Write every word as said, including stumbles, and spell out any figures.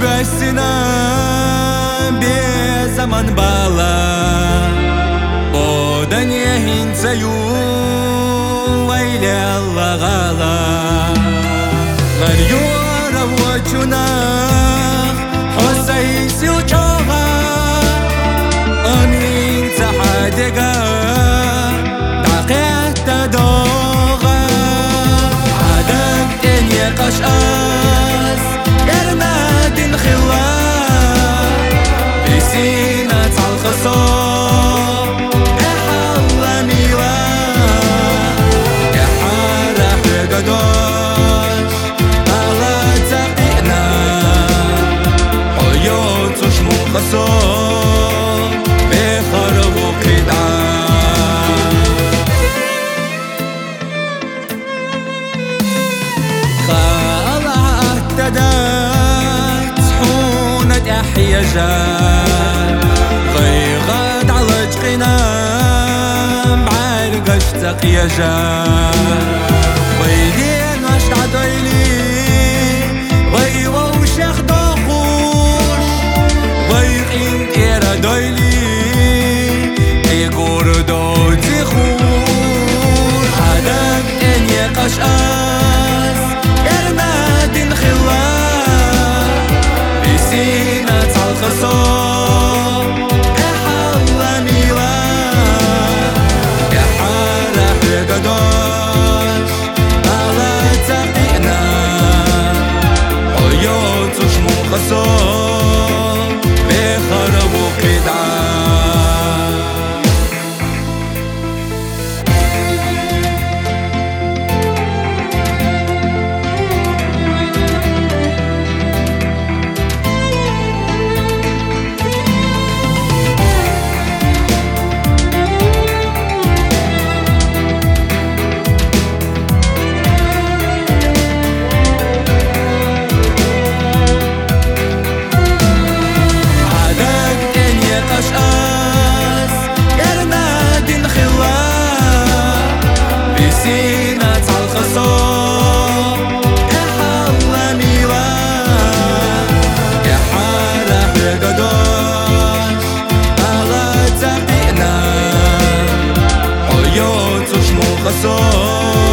بسنا بزمن بالا بدنيا هنسيو ويلي الله غالا غريورا وجنا حسي سيوچاغا امين تحدقا دقيت دوغا عدم دنيا قشاس قرنا دين خلا بسينة الخصام احلا ميلا احارة حقدوش على تقينا حيوت شمو خصام بخربو قدعا اهتدت حونة احيجان غيغاد على جقنا بعرقش تقيجان ويدين وش عدويلي ويوش يخدقوش ويقين كيرا دويلي يقور دو تخور عدم ان يقش اس قرنا دين خلا بسينة الخصام احلا ميلا يا حارة حقدوش على تقينا عيوت شمو خصام بخربو قدعا بسينة الخصام احلا ميلا يا حارة حقدوش على تقينا عيوت شمو خصام